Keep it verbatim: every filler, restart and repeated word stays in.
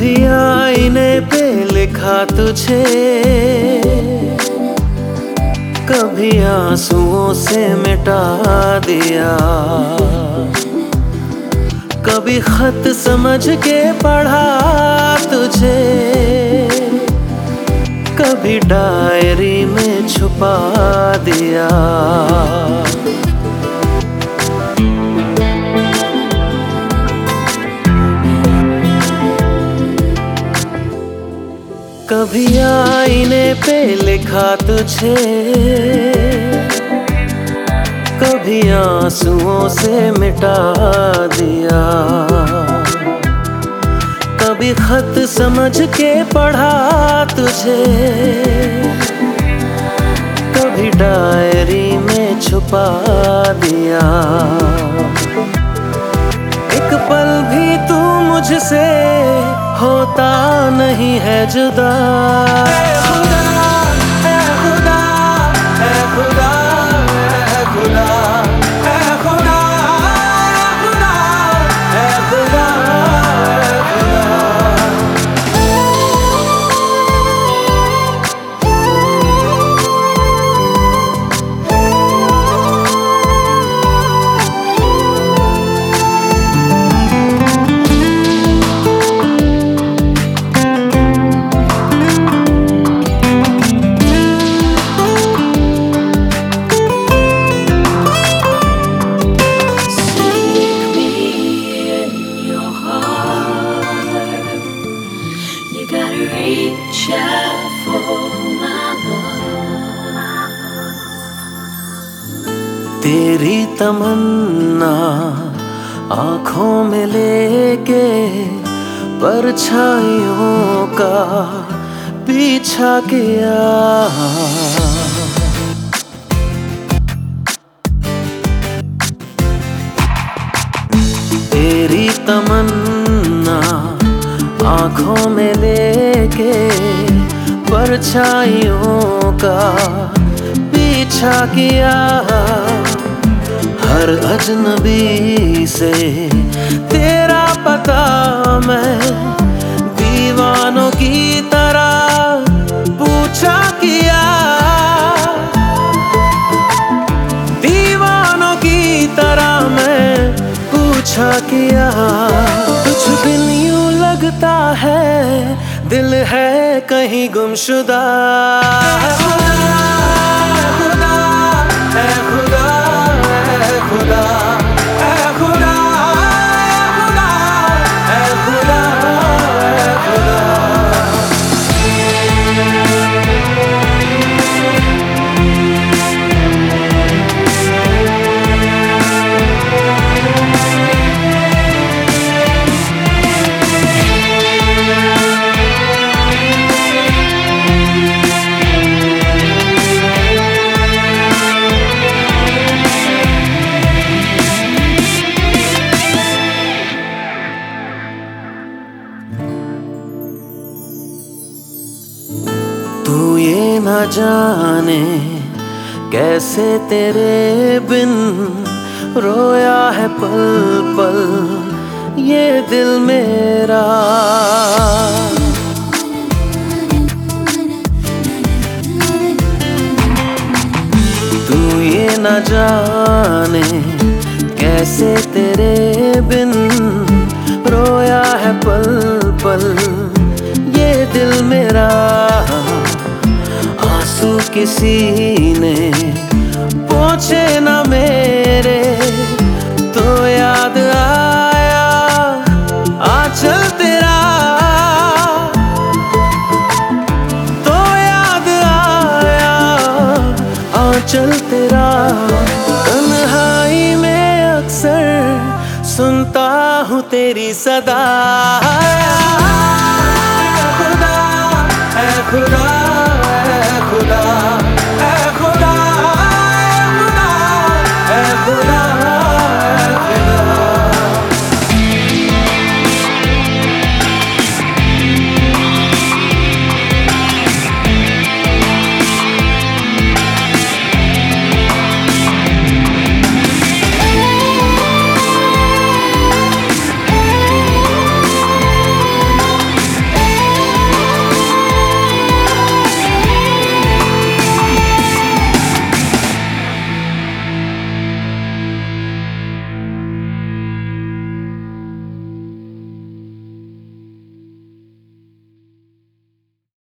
कभी आईने पे लिखा तुझे, कभी आंसुओं से मिटा दिया, कभी खत समझ के पढ़ा तुझे, कभी डायरी में छुपा दिया। कभी आईने पे लिखा तुझे, कभी आंसुओं से मिटा दिया, कभी खत समझ के पढ़ा तुझे, कभी डायरी में छुपा दिया। एक पल भी तू मुझसे होता नहीं है जुदा। ऐ खुदा, ऐ खुदा, ऐ खुदा, ऐ खुदा, ऐ खुदा, ऐ खुदा, ऐ खुदा। Reach out for my love. तेरी तमन्ना आँखों में लेके परछाइयों का पीछा किया। तेरी तमन्ना आँखों में लेके परछाइयों का पीछा किया। हर अजनबी से तेरा पता मैं दीवानों की तरह पूछा किया। दीवानों की तरह मैं पूछा किया। कुछ दिन यूं लगता है दिल है कहीं गुमशुदा। ऐ खुदा, ऐ खुदा, ऐ खुदा, ऐ खुदा, ऐ खुदा, ऐ खुदा। तू ये न जाने कैसे तेरे बिन रोया है पल पल ये दिल मेरा। तू ये न जाने कैसे तेरे बिन रोया है पल पल ये दिल मेरा। आंसू किसी ने पोंछे न मेरे तो याद आया आंचल तेरा। तो याद आया आंचल तेरा। तन्हाई में अक्सर सुनता हूँ तेरी सदा। ऐ खुदा, ऐ खुदा, ऐ खुदा।